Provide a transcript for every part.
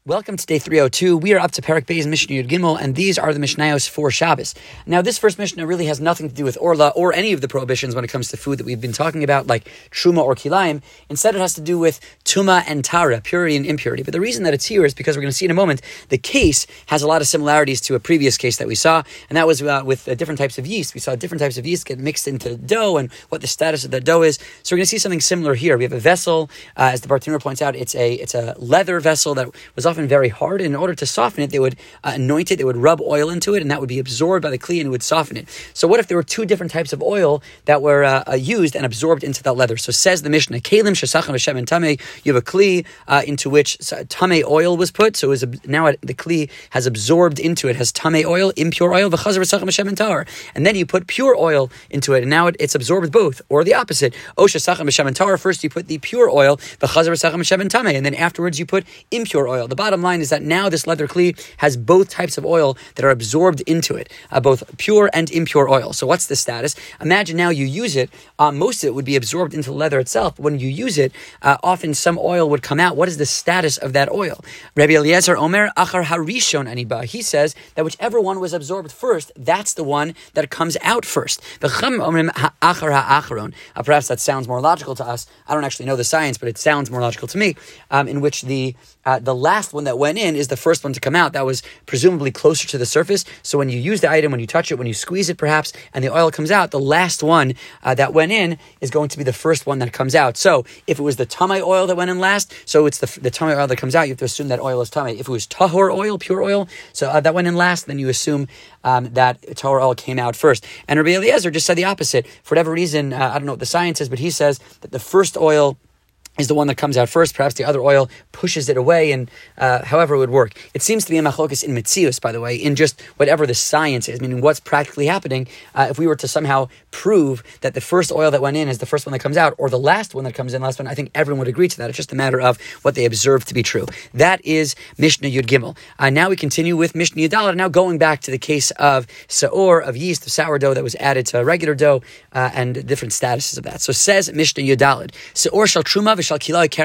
Welcome to day 302. We are up to Perek Beis Mishnah Yud Gimel, and these are the Mishnayos for Shabbos. Now, this first Mishnah really has nothing to do with Orla or any of the prohibitions when it comes to food that we've been talking about, like Truma or Kilayim. Instead, it has to do with Tuma and Tara, purity and impurity. But the reason that it's here is because we're going to see in a moment, the case has a lot of similarities to a previous case that we saw, and that was with different types of yeast. We saw different types of yeast get mixed into dough and what the status of the dough is. So we're going to see something similar here. We have a vessel, as the Bartenura points out, it's a leather vessel that was often very hard. In order to soften it, they would anoint it, they would rub oil into it, and that would be absorbed by the kli and it would soften it. So what if there were two different types of oil that were used and absorbed into that leather? So says the Mishnah, Kalim shesacham v'shem and tamei, you have a kli into which tamei oil was put, so now the kli has absorbed into it, has tamei oil, impure oil, v'chazar v'sacham v'shem and tar, and then you put pure oil into it, and now it's absorbed both, or the opposite, o shesacham v'shem and tar, first you put the pure oil, v'chazar v'sacham v'shem and tamei, and then afterwards you put impure oil. The bottom line is that now this leather kli has both types of oil that are absorbed into it, both pure and impure oil. So what's the status? Imagine now you use it, most of it would be absorbed into the leather itself. When you use it, often some oil would come out. What is the status of that oil? Rabbi Eliezer Omer, Achar Harishon Aniba. He says that whichever one was absorbed first, that's the one that comes out first. Perhaps that sounds more logical to us. I don't actually know the science, but it sounds more logical to me, in which the last one that went in is the first one to come out. That was presumably closer to the surface. So when you use the item, when you touch it, when you squeeze it perhaps, and the oil comes out, the last one that went in is going to be the first one that comes out. So if it was the tamei oil that went in last, so it's the tamei oil that comes out, you have to assume that oil is tamei. If it was tahor oil, pure oil, so that went in last, then you assume that tahor oil came out first. And Rabbi Eliezer just said the opposite. For whatever reason, I don't know what the science is, but he says that the first oil is the one that comes out first. Perhaps the other oil pushes it away, and however it would work. It seems to be a machlokas in Metzius, by the way, in just whatever the science is, meaning what's practically happening. If we were to somehow prove that the first oil that went in is the first one that comes out, or the last one that comes in, last one, I think everyone would agree to that. It's just a matter of what they observe to be true. That is Mishnah Yud Gimel. Now we continue with Mishnah Yud Daled, now going back to the case of saor, of yeast, of sourdough that was added to regular dough, and different statuses of that. So says Mishnah Yud Daled, saor shal truma you have some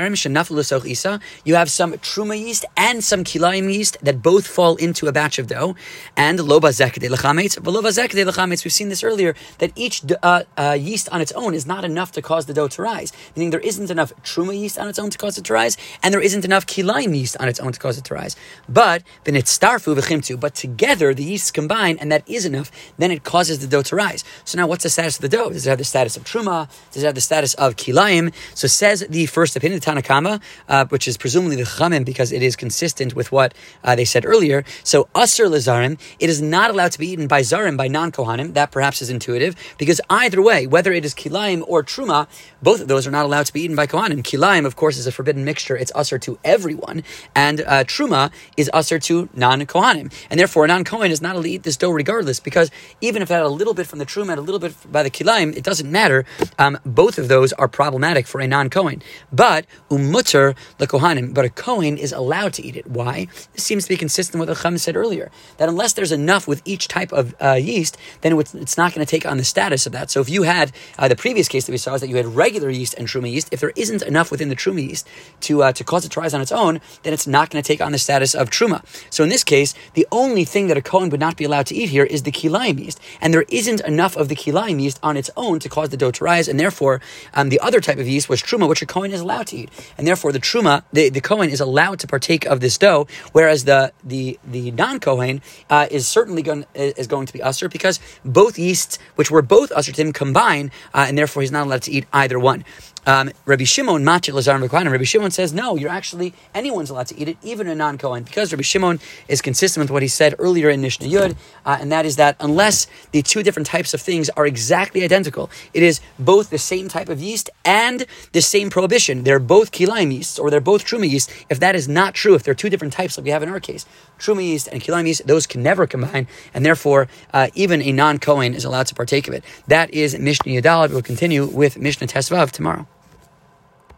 truma yeast and some kilayim yeast that both fall into a batch of dough. And lo bazekdei lechametz, v'lo bazekdei lechametz. We've seen this earlier, that each yeast on its own is not enough to cause the dough to rise. Meaning there isn't enough truma yeast on its own to cause it to rise, and there isn't enough kilayim yeast on its own to cause it to rise. But v'nitztarfu v'chimtu, but together the yeasts combine, and that is enough, then it causes the dough to rise. So now what's the status of the dough? Does it have the status of truma? Does it have the status of kilayim? So says the first opinion, the Tanakama, which is presumably the Chamim, because it is consistent with what they said earlier. So Asr Lazarim, it is not allowed to be eaten by Zarim, by non-Kohanim. That perhaps is intuitive, because either way, whether it is Kilayim or Truma, both of those are not allowed to be eaten by Kohanim. Kilayim, of course, is a forbidden mixture. It's Asr to everyone, and Truma is Asr to non-Kohanim. And therefore, a non-Kohen is not allowed to eat this dough regardless, because even if it had a little bit from the Truma and a little bit by the Kilayim, it doesn't matter. Both of those are problematic for a non-Kohen. But umutter the kohanim, but a kohen is allowed to eat it. Why? This seems to be consistent with what Chum said earlier, that unless there's enough with each type of yeast, then it's not going to take on the status of that. So if you had the previous case that we saw is that you had regular yeast and truma yeast, if there isn't enough within the truma yeast to cause it to rise on its own, then it's not going to take on the status of truma. So in this case, the only thing that a kohen would not be allowed to eat here is the kilayim yeast, and there isn't enough of the kilayim yeast on its own to cause the dough to rise, and therefore the other type of yeast was truma, which a kohen is allowed to eat, and therefore the truma, the kohen is allowed to partake of this dough, whereas the non-kohen is certainly going to be usher, because both yeasts, which were both usher to him, combine, and therefore he's not allowed to eat either one. Rabbi Shimon, Machit Lazar V'Kohanim, Rabbi Shimon says, no, anyone's allowed to eat it, even a non-Kohen, because Rabbi Shimon is consistent with what he said earlier in Mishnah Yud, and that is that unless the two different types of things are exactly identical, it is both the same type of yeast and the same prohibition. They're both kilayim yeasts, or they're both truma yeast. If that is not true, if they're two different types like we have in our case, truma yeast and kilayim yeast, those can never combine, and therefore even a non-Kohen is allowed to partake of it. That is Mishnah Yud Daled. We'll continue with Mishnah Tesvav tomorrow.